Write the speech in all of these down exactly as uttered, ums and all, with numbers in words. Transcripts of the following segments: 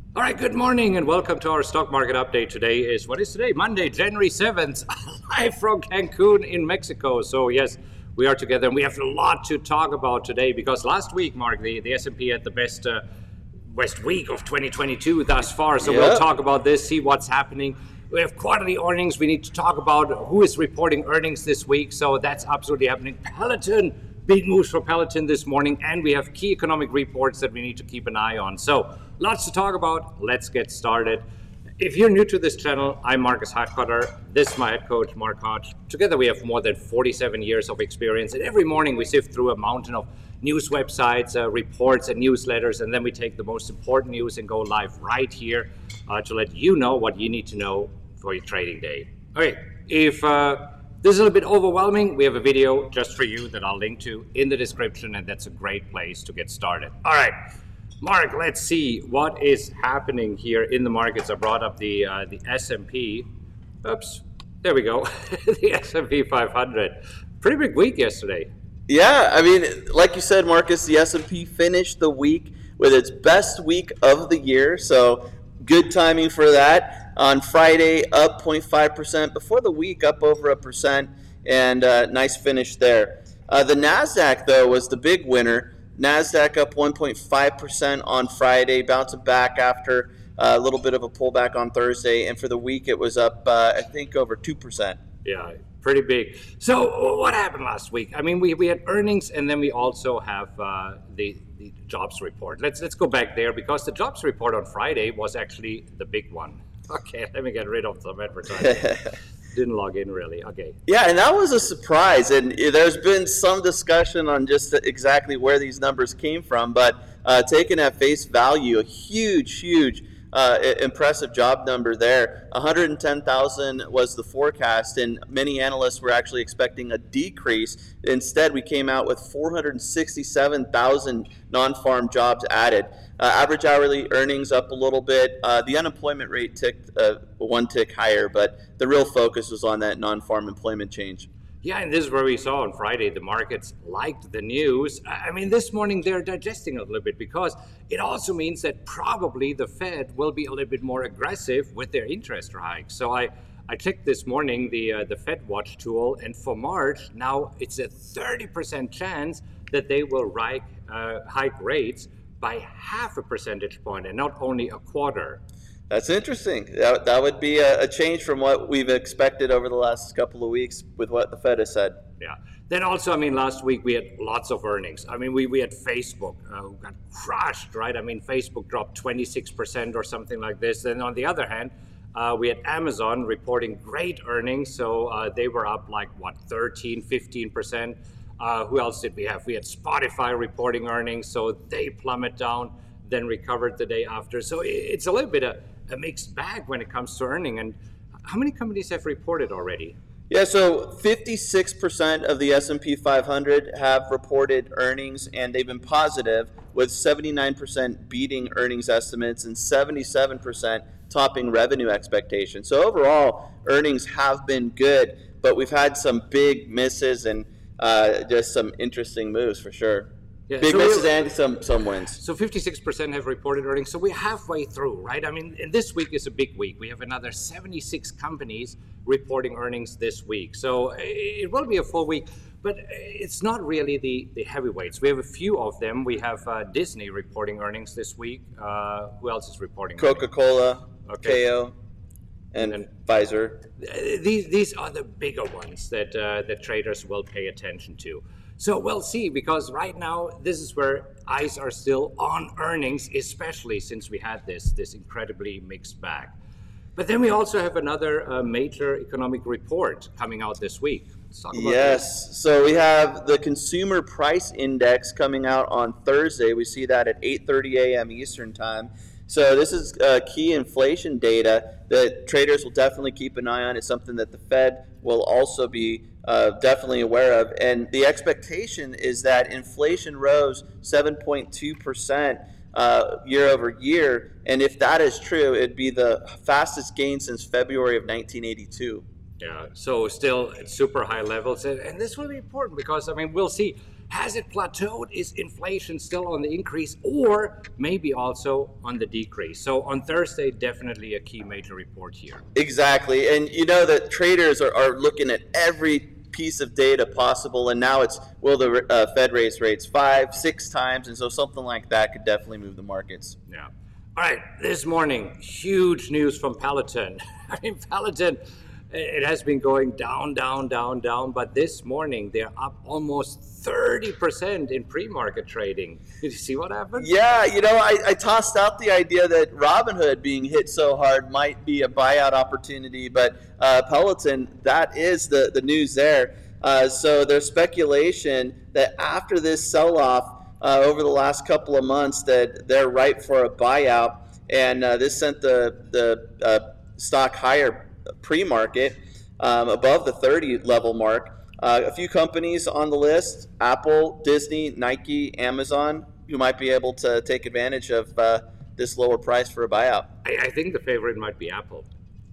All right, good morning and welcome to our stock market update. Today is, what is today? Monday, January seventh, live from Cancun in Mexico. So yes, we are together and we have a lot to talk about today because last week, Mark, the, the S and P had the best uh, best week of twenty twenty-two thus far. So Yep. we'll talk about this, see what's happening. We have quarterly earnings. We need to talk about who is reporting earnings this week. So that's absolutely happening. Peloton, big moves for Peloton this morning. And we have key economic reports that we need to keep an eye on. So lots to talk about. Let's get started. If you're new to this channel, I'm Marcus Hochkotter. This is my head coach, Mark Hodge. Together we have more than forty-seven years of experience. And every morning we sift through a mountain of news websites, uh, reports, and newsletters. And then we take the most important news and go live right here uh, to let you know what you need to know for your trading day. Okay, if uh, this is a little bit overwhelming, we have a video just for you that I'll link to in the description, and that's a great place to get started. All right, Mark, let's see what is happening here in the markets. I brought up the uh, the S and P. Oops, there we go. The S and P five hundred. Pretty big week yesterday. Yeah, I mean, like you said, Marcus, the S and P finished the week with its best week of the year, so good timing for that. On Friday, up zero point five percent. Before the week, up over a percent, and uh, nice finish there. Uh, the NASDAQ, though, was the big winner. NASDAQ up one point five percent on Friday, bouncing back after uh, a little bit of a pullback on Thursday, and for the week, it was up, uh, I think, over two percent. Yeah, pretty big. So what happened last week? I mean, we, we had earnings, and then we also have uh, the, the jobs report. Let's let's go back there because the jobs report on Friday was actually the big one. Okay, let me get rid of some advertising. Didn't log in really. Okay. Yeah, and that was a surprise. And there's been some discussion on just exactly where these numbers came from, but uh, taken at face value, a huge, huge Uh, impressive job number there. one hundred ten thousand was the forecast, and many analysts were actually expecting a decrease. Instead, we came out with four hundred sixty-seven thousand non-farm jobs added. Uh, average hourly earnings up a little bit. Uh, the unemployment rate ticked uh, one tick higher, but the real focus was on that non-farm employment change. Yeah, and this is where we saw on Friday the markets liked the news. I mean, this morning they're digesting a little bit because it also means that probably the Fed will be a little bit more aggressive with their interest hikes. So I, I checked this morning the uh, the Fed Watch tool, and for March now it's a thirty percent chance that they will hike, uh, hike rates by half a percentage point and not only a quarter. That's interesting. That, that would be a, a change from what we've expected over the last couple of weeks with what the Fed has said. Yeah. Then also, I mean, last week we had lots of earnings. I mean, we, we had Facebook uh, who got crushed, right? I mean, Facebook dropped twenty-six percent or something like this. Then on the other hand, uh, we had Amazon reporting great earnings. So uh, they were up like, what, thirteen, fifteen percent. Uh, who else did we have? We had Spotify reporting earnings. So they plummet down, then recovered the day after. So it's a little bit of a mixed bag when it comes to earning. And how many companies have reported already? Yeah, so fifty-six percent of the S and P five hundred have reported earnings, and they've been positive, with seventy-nine percent beating earnings estimates and seventy-seven percent topping revenue expectations. So overall, earnings have been good, but we've had some big misses and uh, just some interesting moves for sure. Yeah, Big so misses we're- and some, some wins. So fifty-six percent have reported earnings. So we're halfway through, right? I mean, and this week is a big week. We have another seventy-six companies reporting earnings this week. So it will be a full week, but it's not really the, the heavyweights. We have a few of them. We have uh, Disney reporting earnings this week. Uh, who else is reporting earnings? Coca-Cola, Okay. K O, and, And- Pfizer. These these are the bigger ones that uh, that traders will pay attention to. So we'll see, because right now this is where eyes are still on earnings, especially since we had this this incredibly mixed bag. But then we also have another uh, major economic report coming out this week. Let's talk about Yes. this. So we have the Consumer Price Index coming out on Thursday. We see that at eight thirty a.m. Eastern Time. So this is uh, key inflation data that traders will definitely keep an eye on. It's something that the Fed will also be uh, definitely aware of. And the expectation is that inflation rose seven point two percent uh, year over year. And if that is true, it'd be the fastest gain since February of nineteen eighty-two. Yeah, so still at super high levels. And and this will be important because, I mean, we'll see. Has it plateaued? Is inflation still on the increase, or maybe also on the decrease? So on Thursday, definitely a key major report here. Exactly. And you know that traders are, are looking at every piece of data possible, and now it's, will the uh, Fed raise rates five, six times, and so something like that could definitely move the markets. Yeah. All right, this morning, huge news from Peloton. I mean, Peloton, it has been going down, down, down, down, but this morning they're up almost thirty percent in pre-market trading. Did you see what happened? Yeah, you know, I, I tossed out the idea that Robinhood being hit so hard might be a buyout opportunity, but uh, Peloton, that is the, the news there. Uh, so there's speculation that after this sell-off uh, over the last couple of months that they're ripe for a buyout, and uh, this sent the, the uh, stock higher pre-market um, above the thirty level mark. Uh, a few companies on the list: Apple, Disney, Nike, Amazon, who might be able to take advantage of uh, this lower price for a buyout. I, I think the favorite might be Apple.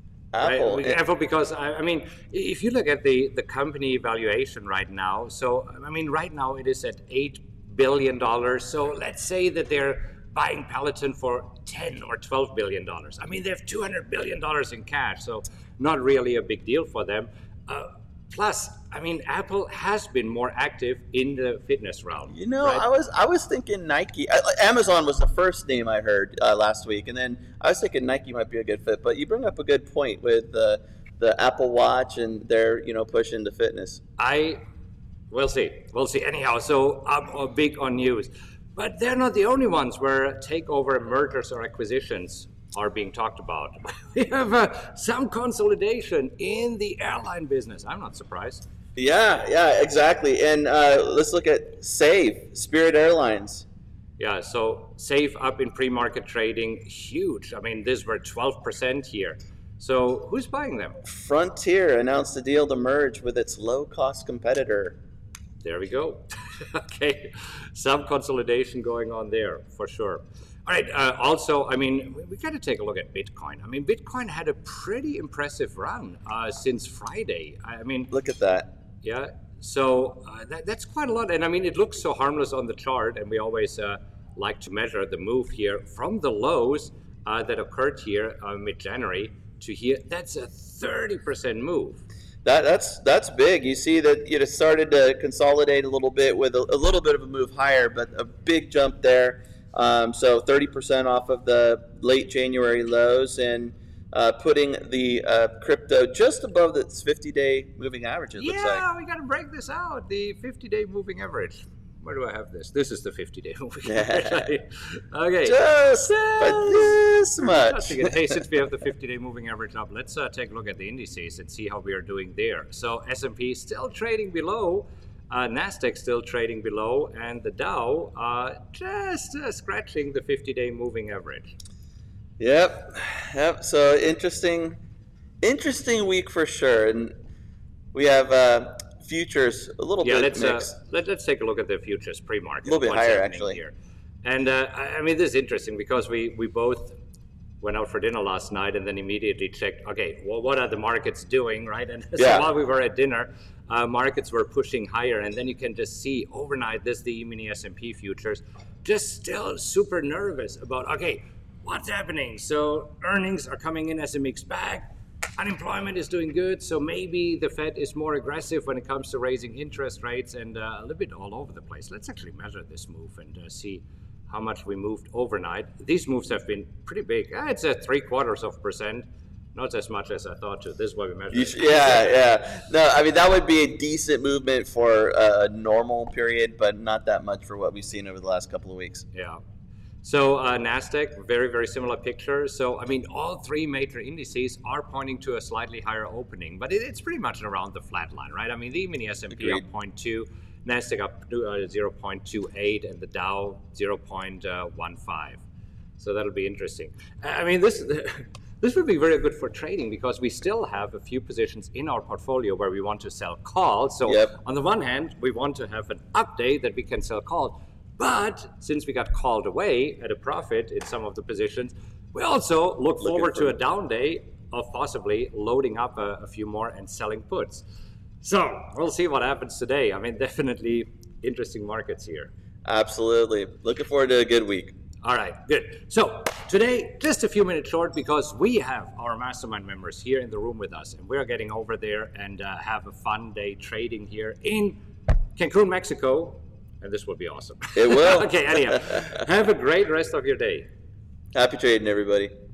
Apple, right? Apple, because I, I mean, if you look at the the company valuation right now, so I mean, right now it is at eight billion dollars. So let's say that they're buying Peloton for ten or twelve billion dollars. I mean, they have two hundred billion dollars in cash, so not really a big deal for them. Uh, plus, I mean, Apple has been more active in the fitness realm. You know, right? I was I was thinking Nike. Uh, Amazon was the first name I heard uh, last week, and then I was thinking Nike might be a good fit. But you bring up a good point with the the Apple Watch and their you know push into fitness. I, we'll see, we'll see. Anyhow, so I'm uh, big on news. But they're not the only ones where takeover mergers or acquisitions are being talked about. We have uh, some consolidation in the airline business. I'm not surprised. Yeah, yeah, exactly. And uh, let's look at Save, Spirit Airlines. Yeah, so Save up in pre-market trading, huge. I mean, these were twelve percent here. So who's buying them? Frontier announced a deal to merge with its low-cost competitor. There we go. Okay, some consolidation going on there for sure. All right, uh, also, I mean, we, we got to take a look at Bitcoin. I mean, Bitcoin had a pretty impressive run uh, since Friday. I mean, look at that. Yeah, so uh, that, that's quite a lot. And I mean, it looks so harmless on the chart, and we always uh, like to measure the move here from the lows uh, that occurred here uh, mid-January to here. That's a thirty percent move. That, that's that's big. You see that it started to consolidate a little bit with a, a little bit of a move higher, but a big jump there. Um, so thirty percent off of the late January lows, and uh, putting the uh, crypto just above the fifty-day moving average, it looks Yeah, like. we got to break this out. The fifty-day moving average. Where do I have this? This is the fifty-day moving Yeah. average. Okay. Just but this much. Hey, since we have the fifty-day moving average up, let's uh, take a look at the indices and see how we are doing there. So S and P still trading below, uh, NASDAQ still trading below, and the Dow uh, just uh, scratching the fifty-day moving average. Yep, yep. So interesting, interesting week for sure, and we have uh, futures a little yeah, bit let's, mixed. Uh, let, let's take a look at the futures pre-market. A little bit What's higher, happening actually. Here. And uh, I I mean, this is interesting because we, we both went out for dinner last night and then immediately checked, okay, well, what are the markets doing, right? And so Yeah. while we were at dinner, uh, markets were pushing higher, and then you can just see overnight, this the E-mini S and P futures, just still super nervous about, okay, what's happening? So earnings are coming in as a mixed bag. Unemployment is doing good, so maybe the Fed is more aggressive when it comes to raising interest rates, and uh, a little bit all over the place. Let's actually measure this move and uh, see how much we moved overnight. These moves have been pretty big. Ah, it's at three quarters of a percent, not as much as I thought to. This is why we measure it. Yeah, yeah. No, I mean, that would be a decent movement for a normal period, but not that much for what we've seen over the last couple of weeks. Yeah. So uh, NASDAQ, very, very similar picture. So, I mean, all three major indices are pointing to a slightly higher opening, but it, it's pretty much around the flat line, right? I mean, the E-mini S and P up Agreed. zero point two, NASDAQ up uh, zero point two eight, and the Dow zero point one five. So that'll be interesting. I mean, this this would be very good for trading because we still have a few positions in our portfolio where we want to sell calls. So Yep. on the one hand, we want to have an update that we can sell calls. But since we got called away at a profit in some of the positions, we also look Looking forward for- to a down day of possibly loading up a, a few more and selling puts. So we'll see what happens today. I mean, definitely interesting markets here. Absolutely. Looking forward to a good week. All right, good. So today, just a few minutes short because we have our mastermind members here in the room with us, and we're getting over there and uh, have a fun day trading here in Cancun, Mexico, and this will be awesome. It will. Okay, anyhow, have a great rest of your day. Happy trading, everybody.